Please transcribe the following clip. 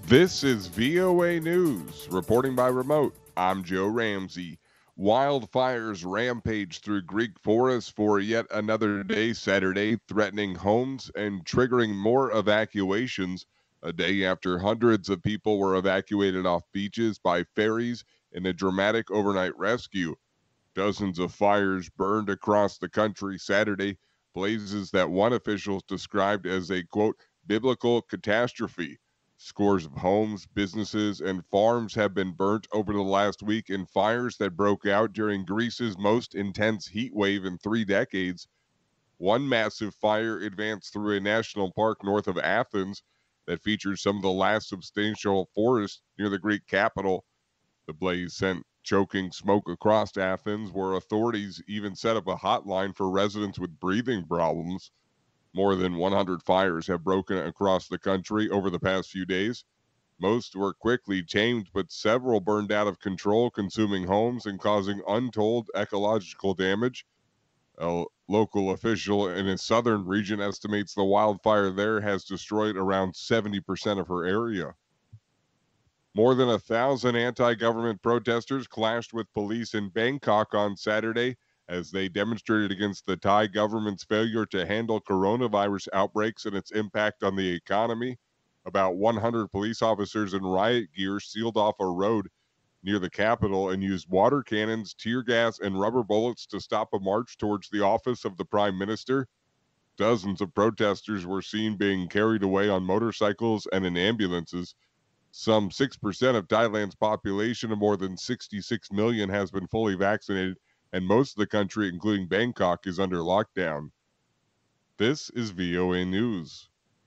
This is VOA News, reporting by remote. I'm Joe Ramsey. Wildfires rampage through Greek forests for yet another day Saturday, threatening homes and triggering more evacuations a day after hundreds of people were evacuated off beaches by ferries in a dramatic overnight rescue. Dozens of fires burned across the country Saturday, blazes that one official described as a quote, biblical catastrophe. Scores of homes, businesses, and farms have been burnt over the last week in fires that broke out during Greece's most intense heat wave in 3 decades. One massive fire advanced through a national park north of Athens that features some of the last substantial forest near the Greek capital. The blaze sent choking smoke across Athens, where authorities even set up a hotline for residents with breathing problems. More than 100 fires have broken across the country over the past few days. Most were quickly tamed, but several burned out of control, consuming homes and causing untold ecological damage. A local official in a southern region estimates the wildfire there has destroyed around 70% of her area. More than 1,000 anti government protesters clashed with police in Bangkok on Saturday as they demonstrated against the Thai government's failure to handle coronavirus outbreaks and its impact on the economy. About 100 police officers in riot gear sealed off a road near the capital and used water cannons, tear gas, and rubber bullets to stop a march towards the office of the prime minister. Dozens of protesters were seen being carried away on motorcycles and in ambulances. Some 6% of Thailand's population of more than 66 million has been fully vaccinated, and most of the country, including Bangkok, is under lockdown. This is VOA News.